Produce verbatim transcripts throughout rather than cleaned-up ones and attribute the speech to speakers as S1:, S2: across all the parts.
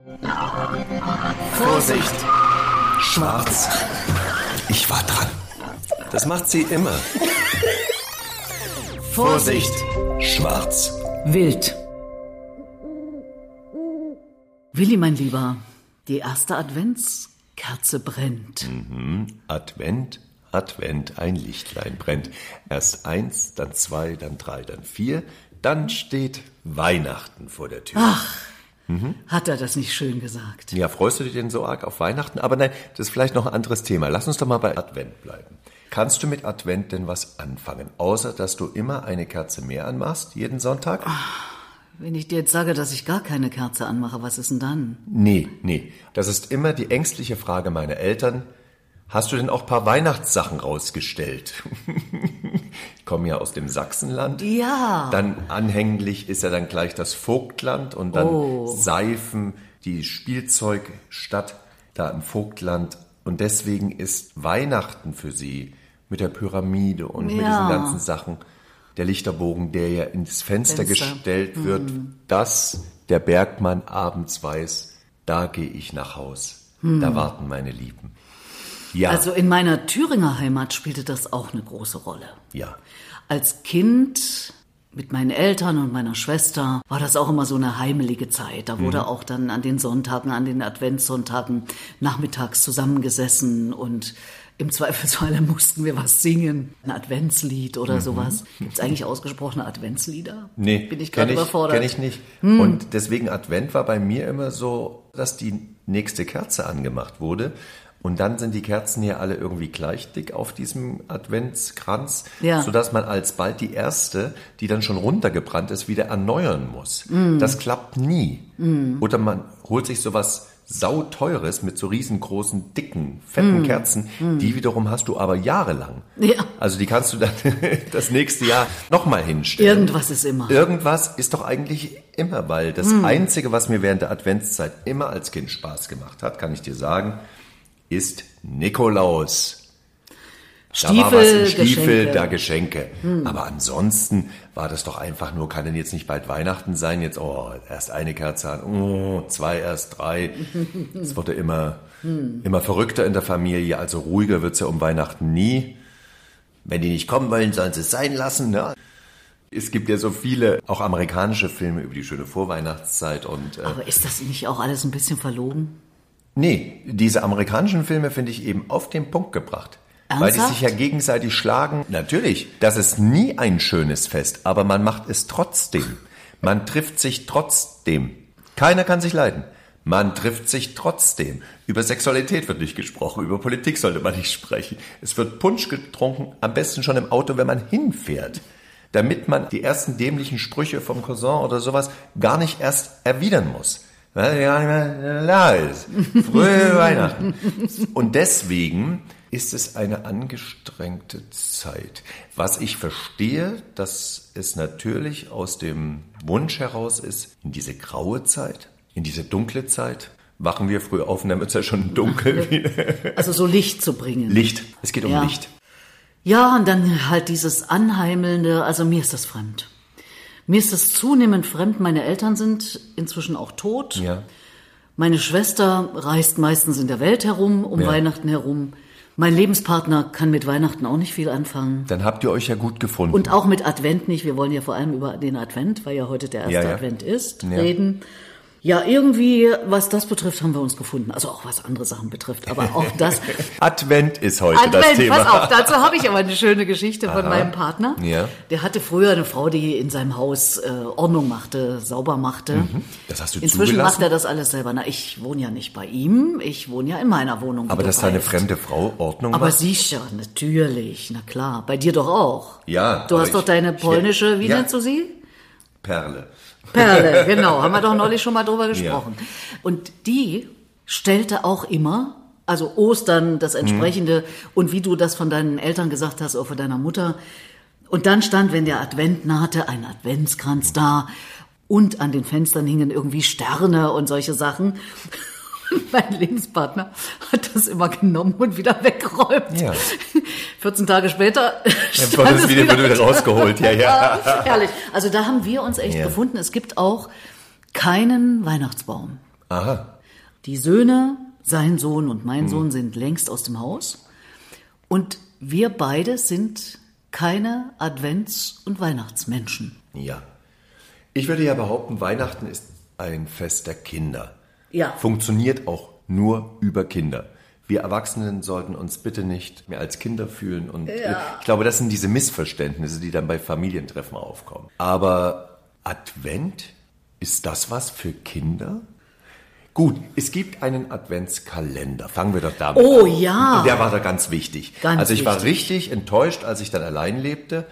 S1: Vorsicht! Schwarz. Ich war dran. Das macht sie immer. Vorsicht! Schwarz.
S2: Wild. Willi, mein Lieber, die erste Adventskerze brennt.
S1: Mhm. Advent, Advent, ein Lichtlein brennt. Erst eins, dann zwei, dann drei, dann vier. Dann steht Weihnachten vor der Tür.
S2: Ach, mhm. Hat er das nicht schön gesagt?
S1: Ja, freust du dich denn so arg auf Weihnachten? Aber nein, das ist vielleicht noch ein anderes Thema. Lass uns doch mal bei Advent bleiben. Kannst du mit Advent denn was anfangen? Außer, dass du immer eine Kerze mehr anmachst, jeden Sonntag?
S2: Ach, wenn ich dir jetzt sage, dass ich gar keine Kerze anmache, was ist denn dann?
S1: Nee, nee. Das ist immer die ängstliche Frage meiner Eltern. Hast du denn auch ein paar Weihnachtssachen rausgestellt? Ich komme ja aus dem Sachsenland.
S2: Ja.
S1: Dann anhänglich ist ja dann gleich das Vogtland und dann
S2: oh.
S1: Seifen, die Spielzeugstadt da im Vogtland. Und deswegen ist Weihnachten für sie mit der Pyramide und
S2: ja.
S1: mit diesen ganzen Sachen, der Lichterbogen, der ja ins Fenster, Fenster. gestellt hm. wird, dass der Bergmann abends weiß, da gehe ich nach Haus. Hm. Da warten meine Lieben. Ja.
S2: Also in meiner Thüringer Heimat spielte das auch eine große Rolle.
S1: Ja.
S2: Als Kind mit meinen Eltern und meiner Schwester war das auch immer so eine heimelige Zeit. Da wurde mhm. auch dann an den Sonntagen, an den Adventssonntagen nachmittags zusammengesessen und im Zweifelsfall mussten wir was singen. Ein Adventslied oder mhm. sowas. Gibt es eigentlich ausgesprochene Adventslieder?
S1: Nee,
S2: bin ich gerade überfordert.
S1: Kenn ich nicht. Hm. Und deswegen Advent war bei mir immer so, dass die nächste Kerze angemacht wurde. Und dann sind die Kerzen hier alle irgendwie gleich dick auf diesem Adventskranz,
S2: ja.
S1: sodass man alsbald die erste, die dann schon runtergebrannt ist, wieder erneuern muss.
S2: Mm.
S1: Das klappt nie.
S2: Mm.
S1: Oder man holt sich sowas sauteures mit so riesengroßen, dicken, fetten mm. Kerzen. Mm. Die wiederum hast du aber jahrelang.
S2: Ja.
S1: Also die kannst du dann das nächste Jahr nochmal hinstellen.
S2: Irgendwas ist immer.
S1: Irgendwas ist doch eigentlich immer, weil das mm. Einzige, was mir während der Adventszeit immer als Kind Spaß gemacht hat, kann ich dir sagen, ist Nikolaus.
S2: Stiefel,
S1: da war was im Stiefel,
S2: Geschenke.
S1: da Geschenke.
S2: Hm.
S1: Aber ansonsten war das doch einfach nur, kann denn jetzt nicht bald Weihnachten sein? Jetzt, oh, erst eine Kerze an, oh, zwei, erst drei. Es wurde immer, hm. immer verrückter in der Familie, also ruhiger wird's ja um Weihnachten nie. Wenn die nicht kommen wollen, sollen sie es sein lassen, ne? Es gibt ja so viele, auch amerikanische Filme über die schöne Vorweihnachtszeit und. Äh,
S2: Aber ist das nicht auch alles ein bisschen verlogen?
S1: Nee, diese amerikanischen Filme finde ich eben auf den Punkt gebracht.
S2: Ernsthaft?
S1: Weil die sich ja gegenseitig schlagen. Natürlich, das ist nie ein schönes Fest, aber man macht es trotzdem. Man trifft sich trotzdem. Keiner kann sich leiden. Man trifft sich trotzdem. Über Sexualität wird nicht gesprochen, über Politik sollte man nicht sprechen. Es wird Punsch getrunken, am besten schon im Auto, wenn man hinfährt. Damit man die ersten dämlichen Sprüche vom Cousin oder sowas gar nicht erst erwidern muss. Weil ja nicht mehr da ist. Frühe Weihnachten. Und deswegen ist es eine angestrengte Zeit. Was ich verstehe, dass es natürlich aus dem Wunsch heraus ist, in diese graue Zeit, in diese dunkle Zeit, wachen wir früh auf und dann wird es ja schon dunkel.
S2: Also so Licht zu bringen.
S1: Licht, es geht um
S2: ja.
S1: Licht.
S2: Ja, und dann halt dieses Anheimelnde, also mir ist das fremd. Mir ist es zunehmend fremd. Meine Eltern sind inzwischen auch tot.
S1: Ja.
S2: Meine Schwester reist meistens in der Welt herum, um
S1: ja.
S2: Weihnachten herum. Mein Lebenspartner kann mit Weihnachten auch nicht viel anfangen.
S1: Dann habt ihr euch ja gut gefunden.
S2: Und auch mit Advent nicht. Wir wollen ja vor allem über den Advent, weil ja heute der erste
S1: ja, ja.
S2: Advent ist,
S1: ja.
S2: reden. Ja, irgendwie, was das betrifft, haben wir uns gefunden. Also auch was andere Sachen betrifft, aber auch das.
S1: Advent ist heute
S2: Advent,
S1: das Thema.
S2: Pass auf, dazu habe ich aber eine schöne Geschichte von
S1: Aha.
S2: meinem Partner.
S1: Ja.
S2: Der hatte früher eine Frau, die in seinem Haus äh, Ordnung machte, sauber machte.
S1: Mhm. Das hast du
S2: Inzwischen
S1: zugelassen?
S2: macht er das alles selber. Na, ich wohne ja nicht bei ihm, ich wohne ja in meiner Wohnung.
S1: Aber dass deine fremde Frau Ordnung
S2: aber
S1: macht?
S2: Aber sicher, natürlich, na klar. Bei dir doch auch.
S1: Ja.
S2: Du hast
S1: ich,
S2: doch deine polnische, wie
S1: ja.
S2: nennst du sie?
S1: Perle.
S2: Perle, genau, haben wir doch neulich schon mal drüber gesprochen. Ja. Und die stellte auch immer, also Ostern, das entsprechende, hm. und wie du das von deinen Eltern gesagt hast, auch von deiner Mutter. Und dann stand, wenn der Advent nahte, ein Adventskranz da und an den Fenstern hingen irgendwie Sterne und solche Sachen. Mein Lebenspartner hat das immer genommen und wieder weggeräumt.
S1: Ja.
S2: vierzehn Tage später
S1: dann wurde es wieder, wieder rausgeholt. Ja, ja.
S2: Herrlich. Also da haben wir uns echt
S1: ja.
S2: gefunden. Es gibt auch keinen Weihnachtsbaum.
S1: Aha.
S2: Die Söhne, sein Sohn und mein Sohn, sind längst aus dem Haus. Und wir beide sind keine Advents- und Weihnachtsmenschen.
S1: Ja. Ich würde ja behaupten, Weihnachten ist ein Fest der Kinder.
S2: Ja.
S1: Funktioniert auch nur über Kinder. Wir Erwachsenen sollten uns bitte nicht mehr als Kinder fühlen. Und
S2: Ja.
S1: ich glaube, das sind diese Missverständnisse, die dann bei Familientreffen aufkommen. Aber Advent, ist das was für Kinder? Gut, es gibt einen Adventskalender. Fangen wir doch damit
S2: Oh,
S1: an.
S2: ja.
S1: Der war da ganz wichtig.
S2: Ganz
S1: also ich war
S2: wichtig.
S1: richtig enttäuscht, als ich dann allein lebte.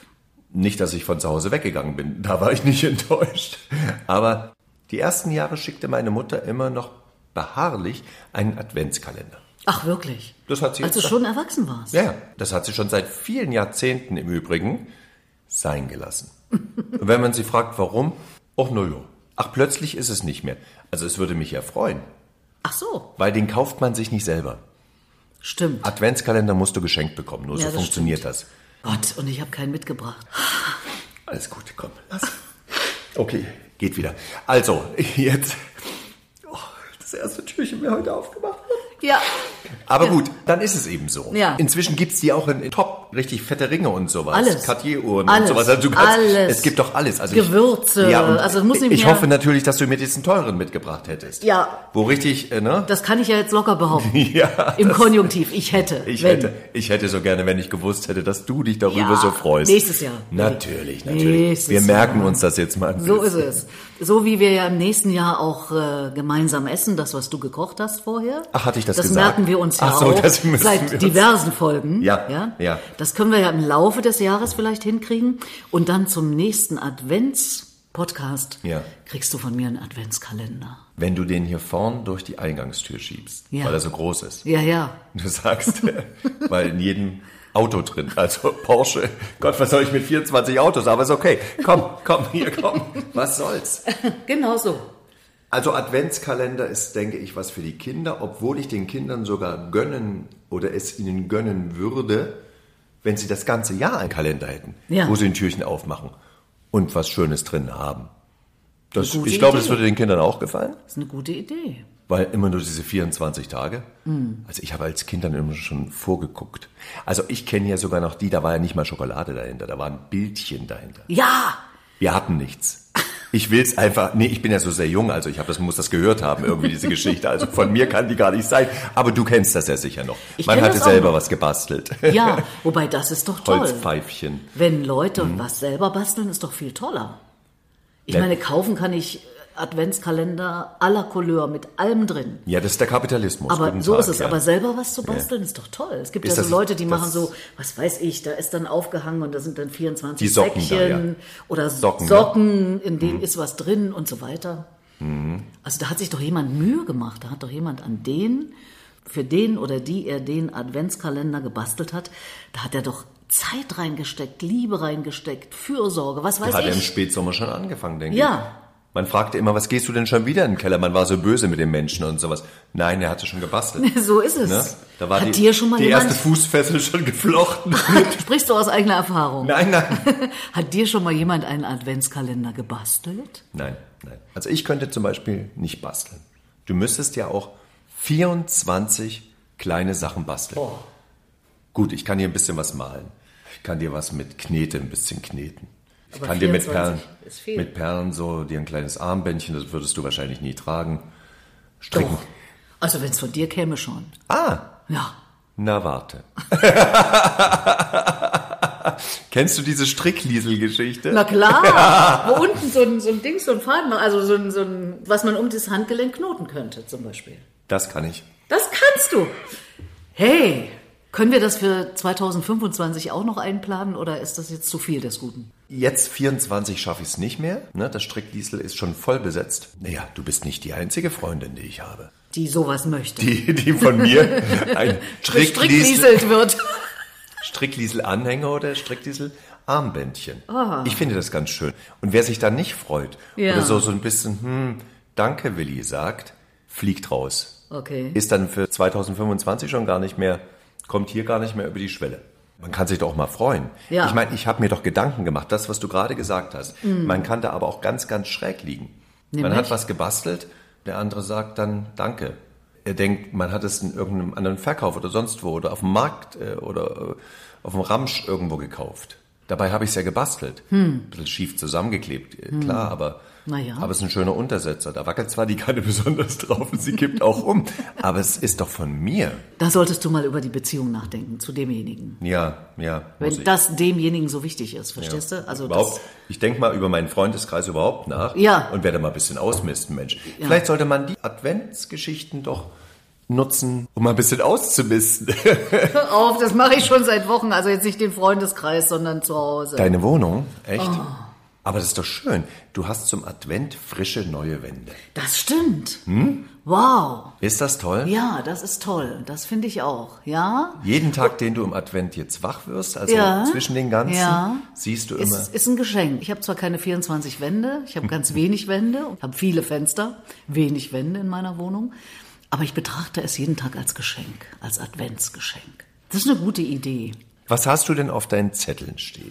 S1: Nicht, dass ich von zu Hause weggegangen bin. Da war ich nicht enttäuscht. Aber die ersten Jahre schickte meine Mutter immer noch beharrlich einen Adventskalender.
S2: Ach, wirklich?
S1: Das hat sie
S2: Als du
S1: jetzt-
S2: schon erwachsen warst?
S1: Ja, das hat sie schon seit vielen Jahrzehnten im Übrigen sein gelassen. Und wenn man sie fragt, warum, ach na ja. Ach, plötzlich ist es nicht mehr. Also es würde mich ja freuen,
S2: Ach so,
S1: weil den kauft man sich nicht selber.
S2: stimmt.
S1: Adventskalender musst du geschenkt bekommen, nur
S2: Ja,
S1: so
S2: das
S1: funktioniert
S2: stimmt.
S1: das.
S2: Gott, und ich habe keinen mitgebracht.
S1: Alles gut, komm, lass. Okay, geht wieder. Also, jetzt, oh, das erste Türchen mir heute aufgemacht wird.
S2: Ja.
S1: Aber gut, dann ist es eben so.
S2: Ja.
S1: Inzwischen gibt's die auch in, in Top, richtig fette Ringe und sowas.
S2: Alles.
S1: Cartier-Uhren
S2: Alles.
S1: und sowas. Also du kannst,
S2: Alles.
S1: Es gibt doch alles. Also
S2: Gewürze.
S1: Ich, ja, und
S2: Also es muss nicht
S1: ich
S2: mehr-
S1: hoffe natürlich, dass du mir diesen teuren mitgebracht hättest.
S2: Ja.
S1: Wo richtig, äh, ne?
S2: Das kann ich ja jetzt locker behaupten.
S1: Ja,
S2: Im
S1: das-
S2: Konjunktiv. Ich hätte.
S1: Ich
S2: wenn.
S1: hätte, ich hätte so gerne, wenn ich gewusst hätte, dass du dich darüber
S2: Ja,
S1: so freust.
S2: nächstes Jahr.
S1: Natürlich, natürlich.
S2: Nächstes
S1: Wir merken
S2: Jahr.
S1: uns das jetzt mal. ein
S2: So ist
S1: bisschen.
S2: es. So wie wir ja im nächsten Jahr auch äh, gemeinsam essen, das, was du gekocht hast vorher.
S1: Ach, hatte ich das
S2: Das
S1: gesagt?
S2: merken wir uns ja
S1: Ach so,
S2: auch
S1: das müssen wir
S2: seit
S1: uns-
S2: diversen Folgen.
S1: Ja,
S2: ja,
S1: ja.
S2: Das können wir ja im Laufe des Jahres vielleicht hinkriegen. Und dann zum nächsten Advents-Podcast
S1: Ja.
S2: kriegst du von mir einen Adventskalender.
S1: Wenn du den hier vorn durch die Eingangstür schiebst,
S2: Ja.
S1: weil er so groß ist.
S2: Ja, ja.
S1: Du sagst, weil in jedem Auto drin, also Porsche, Gott, was soll ich mit vierundzwanzig Autos, aber ist okay. Komm, komm, hier, komm, was soll's.
S2: Genau so.
S1: Also Adventskalender ist, denke ich, was für die Kinder, obwohl ich den Kindern sogar gönnen oder es ihnen gönnen würde, wenn sie das ganze Jahr einen Kalender hätten,
S2: Ja.
S1: wo sie ein Türchen aufmachen und was Schönes drin haben. Das,
S2: Eine gute
S1: ich glaube, das
S2: Idee.
S1: würde den Kindern auch gefallen.
S2: Das ist eine gute Idee.
S1: Weil immer nur diese vierundzwanzig Tage.
S2: Mhm.
S1: Also ich habe als Kind dann immer schon vorgeguckt. Also ich kenne ja sogar noch die, da war ja nicht mal Schokolade dahinter, da war ein Bildchen dahinter.
S2: Ja!
S1: Wir hatten nichts. Ich will's einfach, nee, ich bin ja so sehr jung, also ich habe das, muss das gehört haben, irgendwie diese Geschichte. Also von mir kann die gar nicht sein. Aber du kennst das ja sicher noch.
S2: Ich
S1: Man
S2: kenn
S1: hatte
S2: das auch
S1: selber
S2: noch.
S1: was gebastelt.
S2: Ja, wobei das ist doch toll.
S1: Holzpfeifchen.
S2: Wenn Leute
S1: Mhm.
S2: was selber basteln, ist doch viel toller. Ich
S1: Ja.
S2: meine, kaufen kann ich Adventskalender à la Couleur mit allem drin.
S1: Ja, das ist der Kapitalismus.
S2: Aber
S1: Guten
S2: so
S1: Tag,
S2: ist es.
S1: ja.
S2: Aber selber was zu basteln, ist doch toll. Es gibt
S1: Ist
S2: ja
S1: das-
S2: so Leute, die
S1: das-
S2: machen so, was weiß ich, da ist dann aufgehangen und da sind dann vierundzwanzig
S1: Die Socken da,
S2: Säckchen
S1: ja.
S2: oder
S1: Socken,
S2: Socken,
S1: ne?
S2: in denen ist was drin und so weiter. Also da hat sich doch jemand Mühe gemacht. Da hat doch jemand an den, für den oder die er den Adventskalender gebastelt hat, da hat er doch Zeit reingesteckt, Liebe reingesteckt, Fürsorge, was weiß
S1: Hat er im
S2: ich.
S1: Spätsommer schon angefangen, denke
S2: Ja.
S1: ich. Man fragte immer, was gehst du denn schon wieder in den Keller? Man war so böse mit den Menschen und sowas. Nein, er hatte schon gebastelt.
S2: So ist es.
S1: Ne? Da war
S2: hat
S1: die,
S2: dir schon mal
S1: die
S2: jemand,
S1: erste Fußfessel schon geflochten.
S2: sprichst du aus eigener Erfahrung?
S1: Nein, nein.
S2: Hat dir schon mal jemand einen Adventskalender gebastelt?
S1: Nein, nein. Also ich könnte zum Beispiel nicht basteln. Du müsstest ja auch vierundzwanzig kleine Sachen basteln.
S2: Oh.
S1: Gut, ich kann dir ein bisschen was malen. Ich kann dir was mit Knete ein bisschen kneten. Ich
S2: Aber
S1: kann dir mit Perlen,
S2: vierundzwanzig ist viel.
S1: mit Perlen so dir ein kleines Armbändchen, das würdest du wahrscheinlich nie tragen, stricken.
S2: Doch. Also wenn es von dir käme schon.
S1: Ah,
S2: Ja.
S1: na warte. Kennst du diese Strickliesel-Geschichte?
S2: Na klar. Wo unten so ein, so ein Ding, so ein Faden, also so ein, so ein, was man um das Handgelenk knoten könnte zum Beispiel.
S1: Das kann ich.
S2: Das kannst du. Hey, können wir das für zweitausendfünfundzwanzig auch noch einplanen oder ist das jetzt zu viel des Guten?
S1: Jetzt vierundzwanzig schaffe ich es nicht mehr. Ne? Das Strickliesel ist schon voll besetzt. Naja, du bist nicht die einzige Freundin, die ich habe.
S2: Die sowas möchte.
S1: Die, die von mir ein Strickliesel,
S2: Strickgieselt wird.
S1: Strickliesel-Anhänger oder Strickliesel-Armbändchen. Ich finde das ganz schön. Und wer sich da nicht freut
S2: Ja.
S1: oder so, so ein bisschen, hm, danke Willi sagt, fliegt raus.
S2: Okay.
S1: Ist dann für zweitausendfünfundzwanzig schon gar nicht mehr, kommt hier gar nicht mehr über die Schwelle. Man kann sich doch auch mal freuen.
S2: Ja.
S1: Ich meine, ich habe mir doch Gedanken gemacht, das, was du gerade gesagt hast.
S2: Mhm.
S1: Man kann da aber auch ganz, ganz schräg liegen. Man
S2: Nämlich?
S1: hat was gebastelt, Der andere sagt dann Danke. Er denkt, man hat es in irgendeinem anderen Verkauf oder sonst wo oder auf dem Markt äh, oder äh, auf dem Ramsch irgendwo gekauft. Dabei habe ich es ja gebastelt. Hm. Ein bisschen schief zusammengeklebt, hm. klar, aber,
S2: naja.
S1: aber es ist ein schöner Untersetzer. Da wackelt zwar die Kanne besonders drauf und sie kippt auch um, aber es ist doch von mir.
S2: Da solltest du mal über die Beziehung nachdenken zu demjenigen.
S1: Ja, ja.
S2: Wenn das demjenigen so wichtig ist, verstehst ja. du? Also
S1: überhaupt,
S2: das
S1: ich denke mal über meinen Freundeskreis überhaupt nach
S2: ja.
S1: und werde mal ein bisschen ausmisten, Mensch. Ja. Vielleicht sollte man die Adventsgeschichten doch nutzen, um mal ein bisschen auszumisten.
S2: Hör auf, das mache ich schon seit Wochen. Also jetzt nicht den Freundeskreis, sondern zu Hause.
S1: Deine Wohnung? Echt?
S2: Oh.
S1: Aber das ist doch schön. Du hast zum Advent frische neue Wände.
S2: Das stimmt.
S1: Hm?
S2: Wow.
S1: Ist das toll?
S2: Ja, das ist toll. Das finde ich auch. Ja.
S1: Jeden Tag, den du im Advent jetzt wach wirst, also
S2: ja.
S1: zwischen den ganzen,
S2: ja.
S1: siehst du immer.
S2: Ist, ist ein Geschenk. Ich habe zwar keine vierundzwanzig Wände, ich habe ganz wenig Wände, habe viele Fenster, wenig Wände in meiner Wohnung. Aber ich betrachte es jeden Tag als Geschenk, als Adventsgeschenk. Das ist eine gute Idee.
S1: Was hast du denn auf deinen Zetteln stehen?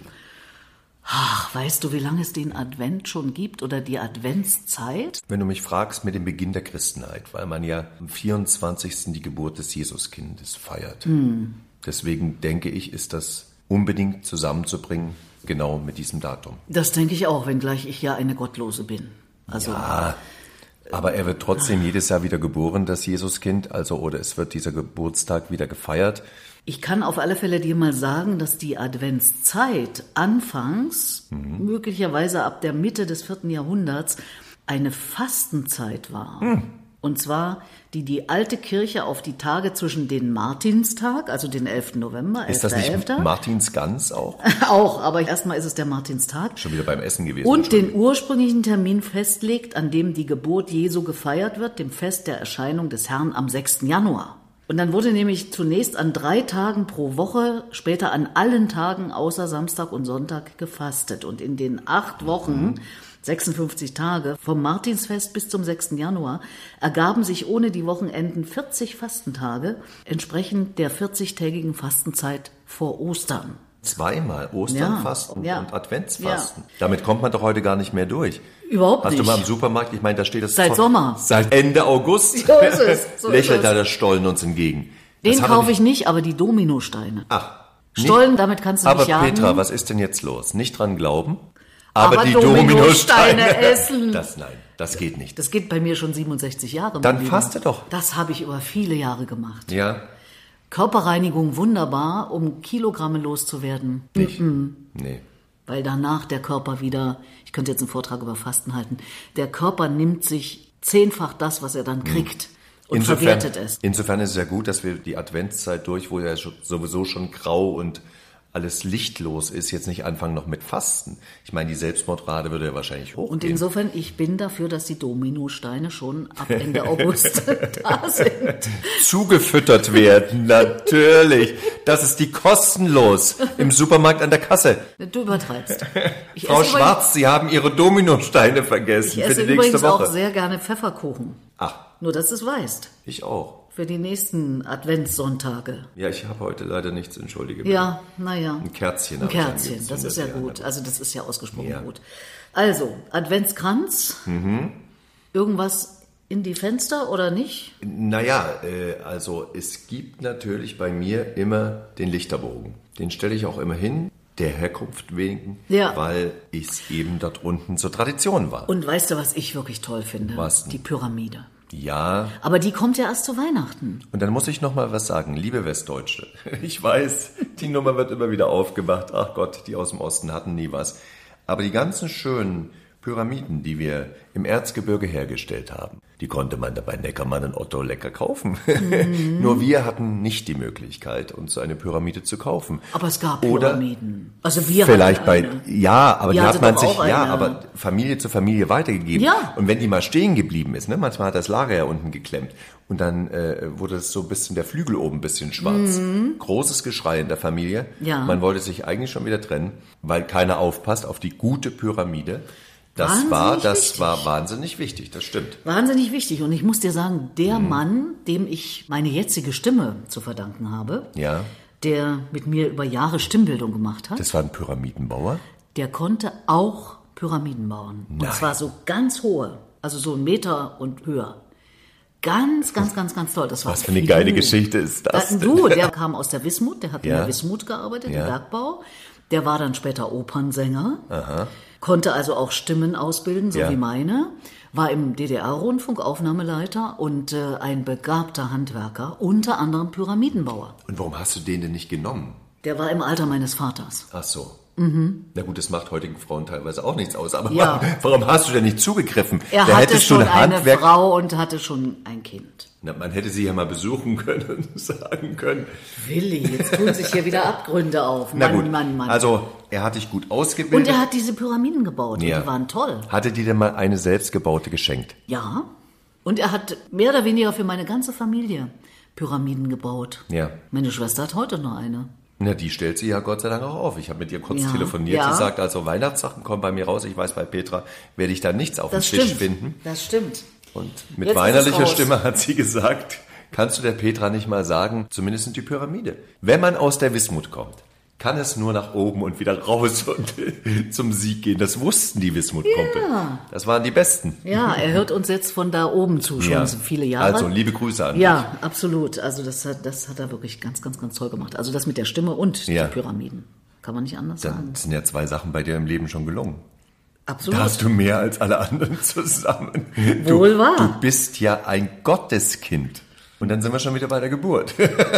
S2: Ach, weißt du, wie lange es den Advent schon gibt oder die Adventszeit?
S1: Wenn du mich fragst, mit dem Beginn der Christenheit, weil man ja am vierundzwanzigsten die Geburt des Jesuskindes feiert. Hm. Deswegen denke ich, ist das unbedingt zusammenzubringen, genau mit diesem Datum.
S2: Das denke ich auch, wenngleich ich ja eine Gottlose bin. Also
S1: ja. Aber er wird trotzdem jedes Jahr wieder geboren, das Jesuskind, also oder es wird dieser Geburtstag wieder gefeiert.
S2: Ich kann auf alle Fälle dir mal sagen, dass die Adventszeit anfangs, mhm. möglicherweise ab der Mitte des vierten Jahrhunderts, eine Fastenzeit war. Mhm. Und zwar, die die alte Kirche auf die Tage zwischen den Martinstag, also den elften November,
S1: Ist das nicht elfter Martinsgans auch?
S2: Auch, aber erstmal ist es der Martinstag.
S1: Schon wieder beim Essen gewesen.
S2: Und den ursprünglichen Termin festlegt, an dem die Geburt Jesu gefeiert wird, dem Fest der Erscheinung des Herrn am sechsten Januar. Und dann wurde nämlich zunächst an drei Tagen pro Woche, später an allen Tagen außer Samstag und Sonntag gefastet. Und in den acht Wochen, mhm. sechsundfünfzig Tage, vom Martinsfest bis zum sechsten Januar, ergaben sich ohne die Wochenenden vierzig Fastentage, entsprechend der vierzigtägigen Fastenzeit vor Ostern.
S1: Zweimal Osternfasten
S2: ja, ja.
S1: und Adventsfasten.
S2: Ja.
S1: Damit kommt man doch heute gar nicht mehr durch.
S2: Überhaupt
S1: Hast
S2: nicht.
S1: Hast du mal im Supermarkt, ich meine, da steht das...
S2: Seit
S1: Zeug,
S2: Sommer.
S1: Seit Ende August.
S2: So ist es. So
S1: Lächelt
S2: ist
S1: da
S2: es.
S1: der Stollen uns entgegen.
S2: Den kaufe ich nicht, aber die Dominosteine.
S1: Ach.
S2: Stollen,
S1: nicht,
S2: damit kannst du
S1: aber
S2: nicht jagen.
S1: Aber Petra, was ist denn jetzt los? Nicht dran glauben, aber,
S2: aber
S1: die
S2: Dominosteine,
S1: Dominosteine
S2: essen.
S1: Das nein, das geht nicht.
S2: Das geht bei mir schon siebenundsechzig Jahre.
S1: Dann faste doch.
S2: Das habe ich über viele Jahre gemacht.
S1: Ja.
S2: Körperreinigung wunderbar, um Kilogramme loszuwerden.
S1: Nicht?
S2: Mhm.
S1: Nee.
S2: Weil danach der Körper wieder, ich könnte jetzt einen Vortrag über Fasten halten, der Körper nimmt sich zehnfach das, was er dann kriegt und
S1: insofern,
S2: verwertet es.
S1: Insofern ist es ja gut, dass wir die Adventszeit durch, wo ja sowieso schon grau und alles lichtlos ist, jetzt nicht anfangen noch mit Fasten. Ich meine, die Selbstmordrate würde ja wahrscheinlich hochgehen.
S2: Und insofern, ich bin dafür, dass die Dominosteine schon ab Ende August da sind.
S1: Zugefüttert werden, natürlich. Das ist die kostenlos im Supermarkt an der Kasse.
S2: Du übertreibst. Ich
S1: Frau Schwarz, Sie haben Ihre Dominosteine vergessen
S2: ich
S1: für
S2: esse
S1: die nächste
S2: übrigens
S1: Woche.
S2: auch sehr gerne Pfefferkuchen.
S1: Ach.
S2: Nur, dass du es weißt.
S1: Ich auch.
S2: Für die nächsten Adventssonntage.
S1: Ja, ich habe heute leider nichts, entschuldige bitte.
S2: Ja, naja.
S1: Ein Kerzchen.
S2: Ein Kerzchen, das ist ja
S1: gerne.
S2: gut. Also das ist ja ausgesprochen
S1: ja.
S2: gut. Also, Adventskranz. Mhm. Irgendwas in die Fenster oder nicht?
S1: Naja, äh, also es gibt natürlich bei mir immer den Lichterbogen. Den stelle ich auch immer hin. Der Herkunft wegen, ja. weil es eben dort unten zur Tradition war.
S2: Und weißt du, was ich wirklich toll finde?
S1: Was denn?
S2: Die Pyramide.
S1: Ja.
S2: Aber die kommt ja erst zu Weihnachten.
S1: Und dann muss ich noch mal was sagen, liebe Westdeutsche. Ich weiß, die Nummer wird immer wieder aufgemacht. Ach Gott, die aus dem Osten hatten nie was. Aber die ganzen schönen Pyramiden, die wir im Erzgebirge hergestellt haben, die konnte man da bei Neckermann und Otto lecker kaufen. Mhm. Nur wir hatten nicht die Möglichkeit, uns so eine Pyramide zu kaufen.
S2: Aber es gab
S1: Oder
S2: Pyramiden. Also wir
S1: vielleicht
S2: hatten
S1: bei
S2: eine.
S1: ja, aber
S2: Ihr
S1: die hat man
S2: doch
S1: sich
S2: auch
S1: ja,
S2: eine.
S1: aber Familie zu Familie weitergegeben.
S2: Ja.
S1: Und wenn die mal stehen geblieben ist, ne, manchmal hat das Lager ja unten geklemmt und dann äh, wurde es so ein bisschen der Flügel oben ein bisschen schwarz. Mhm. Großes Geschrei in der Familie.
S2: Ja.
S1: Man wollte sich eigentlich schon wieder trennen, weil keiner aufpasst auf die gute Pyramide. Das
S2: wahnsinnig
S1: war, das
S2: wichtig.
S1: war wahnsinnig wichtig, das stimmt.
S2: Wahnsinnig wichtig. Und ich muss dir sagen, der mhm. Mann, dem ich meine jetzige Stimme zu verdanken habe,
S1: ja.
S2: der mit mir über Jahre Stimmbildung gemacht hat.
S1: Das war ein Pyramidenbauer?
S2: Der konnte auch Pyramiden bauen.
S1: Nein.
S2: Und zwar so ganz hohe, also so einen Meter und höher. Ganz, ganz, ganz, ganz toll. Das war
S1: Was für eine geile Geschichte ist das
S2: Da, du, der kam aus der Wismut, der hat in
S1: Ja.
S2: der Wismut gearbeitet,
S1: Ja.
S2: im Bergbau. Der war dann später Opernsänger,
S1: Aha.
S2: konnte also auch Stimmen ausbilden, so
S1: Ja.
S2: wie meine, war im D D R-Rundfunk Aufnahmeleiter und äh, ein begabter Handwerker, unter anderem Pyramidenbauer.
S1: Und warum hast du den denn nicht genommen?
S2: Der war im Alter meines Vaters.
S1: Ach so. Mhm. Na gut, das macht heutigen Frauen teilweise auch nichts aus. Aber
S2: Ja.
S1: warum hast du denn nicht zugegriffen?
S2: Er
S1: Da
S2: hatte
S1: hättest
S2: schon
S1: du ein
S2: eine
S1: Handwerk.
S2: Frau und hatte schon ein Kind.
S1: Na, man hätte sie ja mal besuchen können und sagen können.
S2: Willi, jetzt tun sich hier wieder Abgründe auf.
S1: Na
S2: Mann,
S1: gut,
S2: Mann, Mann.
S1: also er hat dich gut ausgebildet.
S2: Und er hat diese Pyramiden gebaut.
S1: Ja.
S2: Und die waren toll.
S1: Hatte dir denn mal eine selbstgebaute geschenkt?
S2: Ja. Und er hat mehr oder weniger für meine ganze Familie Pyramiden gebaut.
S1: Ja.
S2: Meine Schwester hat heute noch eine.
S1: Na, die stellt sie ja Gott sei Dank auch auf. Ich habe mit ihr kurz
S2: Ja,
S1: telefoniert.
S2: ja.
S1: Sie sagt, also Weihnachtssachen kommen bei mir raus. Ich weiß, bei Petra werde ich da nichts auf
S2: Das
S1: dem Tisch
S2: stimmt.
S1: finden.
S2: Das stimmt.
S1: Und mit
S2: Jetzt ist
S1: weinerlicher
S2: es raus.
S1: Stimme hat sie gesagt, kannst du der Petra nicht mal sagen, zumindest die Pyramide. Wenn man aus der Wismut kommt, kann es nur nach oben und wieder raus und zum Sieg gehen. Das wussten die Wismut-Kumpel.
S2: Ja.
S1: Das waren die Besten.
S2: Ja, er hört uns jetzt von da oben zu, schon
S1: Ja.
S2: so viele Jahre.
S1: Also liebe Grüße an
S2: Ja, absolut. Also das hat, das hat er wirklich ganz, ganz, ganz toll gemacht. Also das mit der Stimme und
S1: Ja.
S2: die Pyramiden. Kann man nicht anders
S1: dich.
S2: sagen.
S1: Dann sind ja zwei Sachen bei dir im Leben schon gelungen.
S2: Absolut.
S1: Da hast du mehr als alle anderen zusammen.
S2: Wohl
S1: du,
S2: wahr.
S1: Du bist ja ein Gotteskind. Und dann sind wir schon wieder bei der Geburt.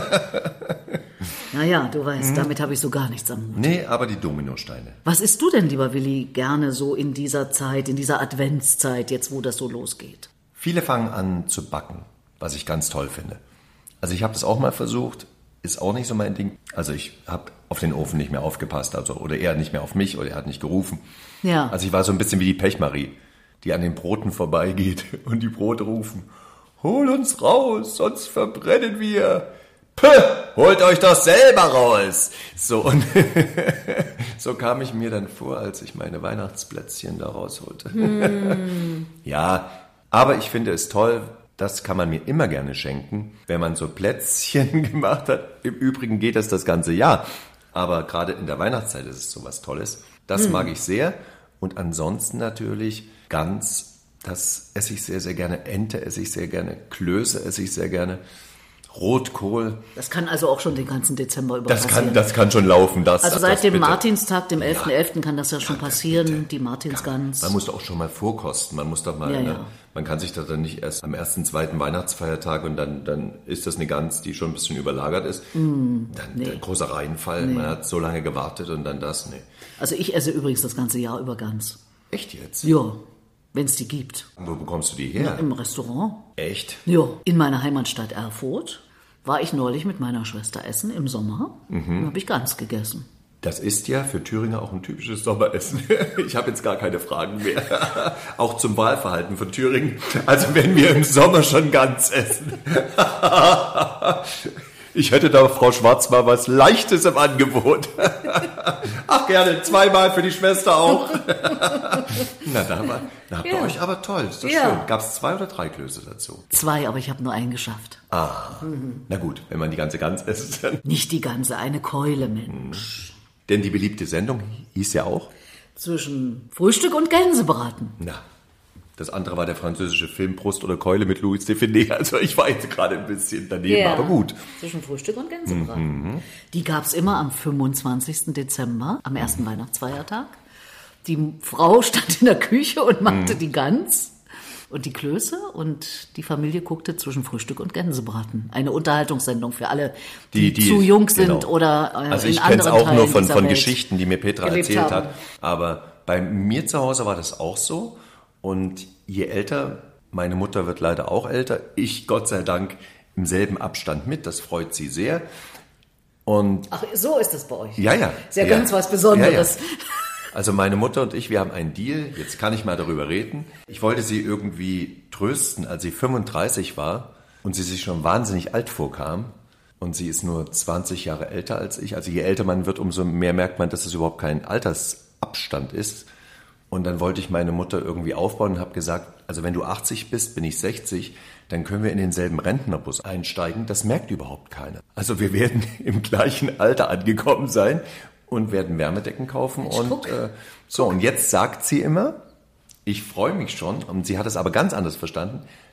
S2: Naja, du
S1: Mhm.
S2: weißt, damit habe ich so gar nichts am Hut.
S1: Nee, aber die Dominosteine.
S2: Was isst du denn, lieber Willi, gerne so in dieser Zeit, in dieser Adventszeit, jetzt wo das so losgeht?
S1: Viele fangen an zu backen, was ich ganz toll finde. Also ich habe das auch mal versucht, ist auch nicht so mein Ding. Also ich habe auf den Ofen nicht mehr aufgepasst, also oder er nicht mehr auf mich oder er hat nicht gerufen.
S2: Ja.
S1: Also ich war so ein bisschen wie die Pechmarie, die an den Broten vorbeigeht und die Brote rufen, hol uns raus, sonst verbrennen wir. Puh, holt euch doch selber raus. So, und so kam ich mir dann vor, als ich meine Weihnachtsplätzchen da rausholte.
S2: Hm.
S1: Ja, aber ich finde es toll, das kann man mir immer gerne schenken, wenn man so Plätzchen gemacht hat. Im Übrigen geht das das ganze Jahr, aber gerade in der Weihnachtszeit ist es so was Tolles. Das
S2: Hm.
S1: mag ich sehr und ansonsten natürlich Gans, das esse ich sehr, sehr gerne. Ente esse ich sehr gerne, Klöße esse ich sehr gerne. Rotkohl,
S2: Das kann also auch schon den ganzen Dezember über
S1: das
S2: passieren.
S1: kann, das kann schon laufen. Das,
S2: also
S1: das,
S2: seit
S1: das
S2: dem
S1: bitte.
S2: Martinstag, dem elften elften kann das ja schon passieren, die Martinsgans.
S1: Man muss doch auch schon mal vorkosten. Man muss doch mal,
S2: Ja,
S1: ne?
S2: ja.
S1: Man kann sich da dann nicht erst am ersten, zweiten Weihnachtsfeiertag und dann, dann ist das eine Gans, die schon ein bisschen überlagert ist. dann der große Reinfall. Man hat so lange gewartet und dann das. Nee.
S2: Also ich esse übrigens das ganze Jahr über Gans.
S1: Echt jetzt?
S2: Ja, wenn es die gibt.
S1: Wo bekommst du die her?
S2: Im Restaurant.
S1: Echt?
S2: Ja, in meiner Heimatstadt Erfurt war ich neulich mit meiner Schwester essen im Sommer.
S1: Mhm.
S2: Da habe ich Gans gegessen.
S1: Das ist ja für Thüringer auch ein typisches Sommeressen. Ich habe jetzt gar keine Fragen mehr. Auch zum Wahlverhalten von Thüringen. Also wenn wir im Sommer schon Gans essen. Ich hätte da, Frau Schwarz, mal was Leichtes im Angebot. Ach gerne, zweimal für die Schwester auch. Na, da, war, da habt ihr
S2: Ja.
S1: euch aber toll. Ist doch
S2: Ja.
S1: schön. Gab es zwei oder drei Klöße dazu?
S2: Zwei, aber ich habe nur einen geschafft.
S1: Ah, na gut, wenn man die ganze Gans isst. Dann.
S2: Nicht die ganze, eine Keule, Mensch.
S1: Denn die beliebte Sendung hieß ja auch.
S2: Zwischen Frühstück und Gänsebraten.
S1: Na, das andere war der französische Film Brust oder Keule mit Louis Define. Also ich war jetzt gerade ein bisschen daneben,
S2: Ja.
S1: aber gut.
S2: Zwischen Frühstück und Gänsebraten.
S1: Mhm.
S2: Die gab's immer am fünfundzwanzigsten Dezember, am ersten Weihnachtsfeiertag. Die Frau stand in der Küche und machte
S1: Mhm.
S2: die Gans und die Klöße und die Familie guckte zwischen Frühstück und Gänsebraten. Eine Unterhaltungssendung für alle, die,
S1: Die- die-
S2: zu jung sind
S1: genau.
S2: oder äh,
S1: Also
S2: in
S1: ich kenne es
S2: anderen
S1: auch nur
S2: Teilen
S1: von,
S2: dieser
S1: von
S2: Welt
S1: Geschichten, die mir Petra
S2: gelebt
S1: erzählt
S2: haben.
S1: hat. Aber bei mir zu Hause war das auch so. Und je älter, meine Mutter wird leider auch älter, ich Gott sei Dank im selben Abstand mit, das freut sie sehr. Und
S2: Ach, so ist es bei euch.
S1: ja, ja.
S2: Ist ja,
S1: ja.
S2: ganz was Besonderes.
S1: Ja, ja. Also meine Mutter und ich, wir haben einen Deal, jetzt kann ich mal darüber reden. Ich wollte sie irgendwie trösten, als sie fünfunddreißig war und sie sich schon wahnsinnig alt vorkam. Und sie ist nur zwanzig Jahre älter als ich. Also je älter man wird, umso mehr merkt man, dass es überhaupt kein Altersabstand ist. Und dann wollte ich meine Mutter irgendwie aufbauen und habe gesagt, also wenn du achtzig bist, bin ich sechzig, dann können wir in denselben Rentnerbus einsteigen. Das merkt überhaupt keiner. Also wir werden im gleichen Alter angekommen sein und werden Wärmedecken kaufen. Und
S2: guck.
S1: äh, so, und jetzt sagt sie immer, ich freue mich schon, und sie hat es aber ganz anders verstanden,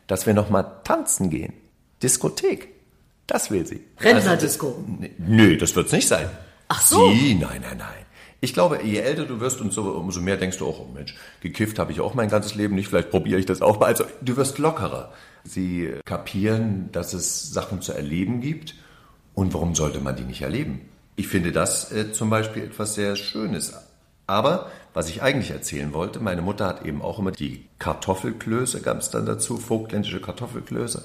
S1: dass wir noch mal tanzen gehen. Diskothek. Das will sie.
S2: Rentnerdisco.
S1: Also, nö, das wird's nicht sein.
S2: Ach so.
S1: Sie, nein, nein, nein. Ich glaube, je älter du wirst und so, umso mehr denkst du auch, oh Mensch, gekifft habe ich auch mein ganzes Leben nicht, vielleicht probiere ich das auch mal. Also du wirst lockerer. Sie kapieren, dass es Sachen zu erleben gibt und warum sollte man die nicht erleben? Ich finde das äh, zum Beispiel etwas sehr Schönes. Aber was ich eigentlich erzählen wollte, meine Mutter hat eben auch immer die Kartoffelklöße, gab es dann dazu, vogtländische Kartoffelklöße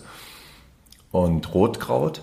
S1: und Rotkraut.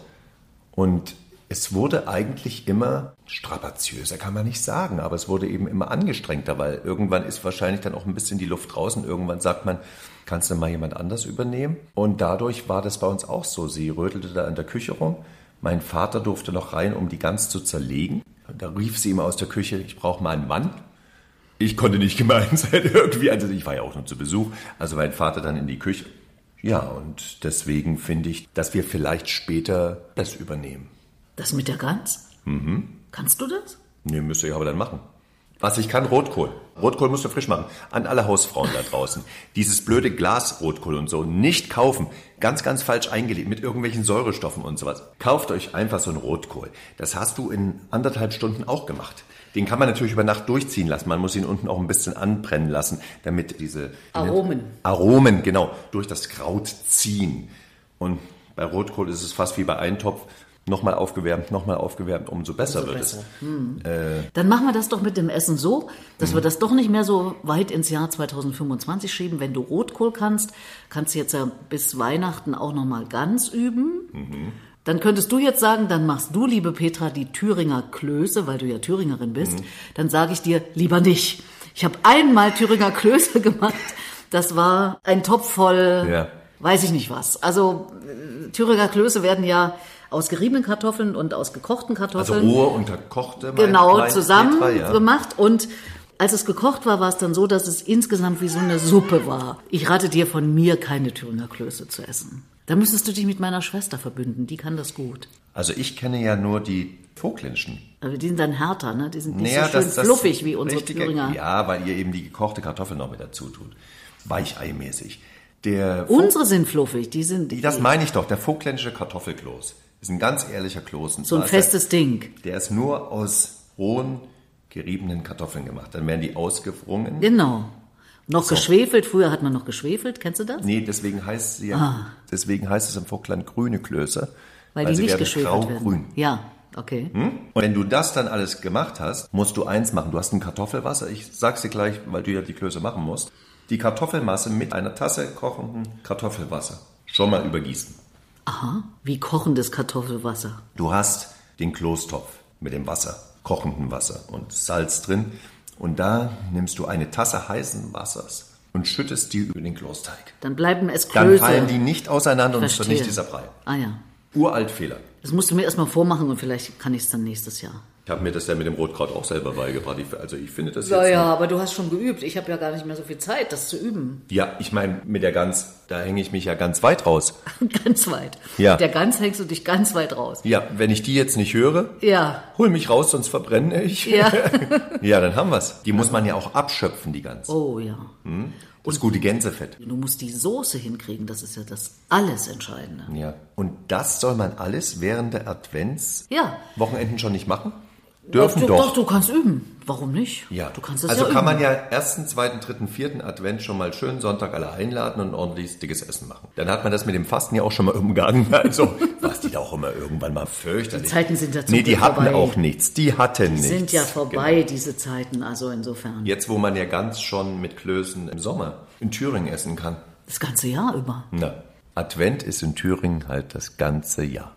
S1: Und es wurde eigentlich immer strapaziöser, kann man nicht sagen, aber es wurde eben immer angestrengter, weil irgendwann ist wahrscheinlich dann auch ein bisschen die Luft draußen. Irgendwann sagt man, kannst du mal jemand anders übernehmen? Und dadurch war das bei uns auch so. Sie rötelte da in der Küche rum. Mein Vater durfte noch rein, um die Gans zu zerlegen. Da rief sie immer aus der Küche, ich brauche mal einen Mann. Ich konnte nicht gemein sein irgendwie, also ich war ja auch nur zu Besuch. Also mein Vater dann in die Küche. Ja, und deswegen finde ich, dass wir vielleicht später das übernehmen.
S2: Das mit der Gans?
S1: Mhm.
S2: Kannst du das?
S1: Nee, müsste ich aber dann machen. Was ich kann, Rotkohl. Rotkohl musst du frisch machen. An alle Hausfrauen da draußen. Dieses blöde Glas-Rotkohl und so nicht kaufen. Ganz, ganz falsch eingelegt mit irgendwelchen Säurestoffen und sowas. Kauft euch einfach so einen Rotkohl. Das hast du in anderthalb Stunden auch gemacht. Den kann man natürlich über Nacht durchziehen lassen. Man muss ihn unten auch ein bisschen anbrennen lassen, damit diese
S2: Aromen.
S1: Aromen, genau, durch das Kraut ziehen. Und bei Rotkohl ist es fast wie bei Eintopf. Nochmal aufgewärmt, nochmal aufgewärmt, umso besser umso wird besser. es.
S2: Hm. Äh, Dann machen wir das doch mit dem Essen so, dass hm. wir das doch nicht mehr so weit ins Jahr zweitausendfünfundzwanzig schieben. Wenn du Rotkohl kannst, kannst du jetzt ja bis Weihnachten auch nochmal Gans üben. Mhm. Dann könntest du jetzt sagen, dann machst du, liebe Petra, die Thüringer Klöße, weil du ja Thüringerin bist. Mhm. Dann sage ich dir, lieber nicht. Ich habe einmal Thüringer Klöße gemacht. Das war ein Topf voll, ja. weiß ich nicht was. Also Thüringer Klöße werden ja aus geriebenen Kartoffeln und aus gekochten Kartoffeln.
S1: Also rohe und gekochte.
S2: Genau, mein zusammen Petra, ja. gemacht. Und als es gekocht war, war es dann so, dass es insgesamt wie so eine Suppe war. Ich rate dir von mir, keine Thüringer Klöße zu essen. Da müsstest du dich mit meiner Schwester verbünden, die kann das gut.
S1: Also ich kenne ja nur die vogtländischen.
S2: Aber die sind dann härter, ne? Die sind nicht
S1: naja,
S2: so schön
S1: das, das
S2: fluffig wie unsere
S1: richtige,
S2: Thüringer.
S1: Ja, weil ihr eben die gekochte Kartoffel noch mit dazu tut. Weicheimäßig. Der
S2: unsere Vog- sind fluffig, die sind...
S1: Die, das meine ich doch, der vogtländische Kartoffelkloß. Ist ein ganz ehrlicher Kloß.
S2: So ein festes
S1: der,
S2: Ding.
S1: Der ist nur aus rohen, geriebenen Kartoffeln gemacht. Dann werden die ausgewrungen.
S2: Genau. Noch so. geschwefelt. Früher hat man noch geschwefelt. Kennst du das?
S1: Nee, deswegen heißt sie ja,
S2: ah.
S1: deswegen heißt es im Vogtland grüne Klöße.
S2: Weil,
S1: weil
S2: die
S1: sie
S2: nicht
S1: werden
S2: geschwefelt
S1: grau-grün.
S2: werden. Ja, okay.
S1: Hm? Und wenn du das dann alles gemacht hast, musst du eins machen. Du hast ein Kartoffelwasser. Ich sag's dir gleich, weil du ja die Klöße machen musst. Die Kartoffelmasse mit einer Tasse kochenden Kartoffelwasser schon mal übergießen.
S2: Aha, wie kochendes Kartoffelwasser.
S1: Du hast den Kloßtopf mit dem Wasser, kochendem Wasser und Salz drin. Und da nimmst du eine Tasse heißen Wassers und schüttest die über den Kloßteig.
S2: Dann bleiben es Klöße.
S1: Dann fallen die nicht auseinander
S2: Verstehe.
S1: und es wird nicht dieser Brei.
S2: Ah ja.
S1: Uralt-Fehler.
S2: Das musst du mir erstmal vormachen und vielleicht kann ich es dann nächstes Jahr.
S1: Ich habe mir das ja mit dem Rotkraut auch selber beigebracht. Also ich finde das
S2: ja,
S1: jetzt...
S2: Ja, ja, aber du hast schon geübt. Ich habe ja gar nicht mehr so viel Zeit, das zu üben.
S1: Ja, ich meine, mit der Gans, da hänge ich mich ja ganz weit raus.
S2: Ganz weit.
S1: Ja.
S2: Mit der Gans hängst du dich ganz weit raus.
S1: Ja, wenn ich die jetzt nicht höre,
S2: ja.
S1: hol mich raus, sonst verbrenne ich.
S2: Ja.
S1: Ja, dann haben wir's. Die muss man ja auch abschöpfen, die Gans.
S2: Oh ja.
S1: Hm? Das und gute Gänsefett.
S2: Du musst die Soße hinkriegen, das ist ja das alles Entscheidende.
S1: Ja. Und das soll man alles während der Advents-Wochenenden
S2: ja.
S1: schon nicht machen? Dürfen
S2: doch,
S1: doch.
S2: Doch, du kannst üben. Warum nicht?
S1: Ja.
S2: Du kannst das
S1: also
S2: ja
S1: kann
S2: üben.
S1: man ja ersten, zweiten, dritten, vierten Advent schon mal schön Sonntag alle einladen und ein ordentliches dickes Essen machen. Dann hat man das mit dem Fasten ja auch schon mal umgegangen. Also, was die da auch immer irgendwann mal fürchterlich.
S2: Die Zeiten sind ja zum
S1: Nee, die hatten
S2: vorbei.
S1: auch nichts. Die hatten
S2: die
S1: nichts.
S2: Die sind ja vorbei, genau. Diese Zeiten, also insofern.
S1: Jetzt, wo man ja ganz schon mit Klößen im Sommer in Thüringen essen kann.
S2: Das ganze Jahr über.
S1: Na, Advent ist in Thüringen halt das ganze Jahr.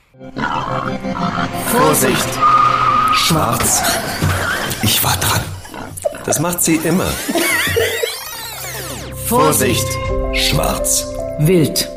S3: Vorsicht! Schwarz. Ich war dran. Das macht sie immer. Vorsicht! Schwarz.
S2: Wild.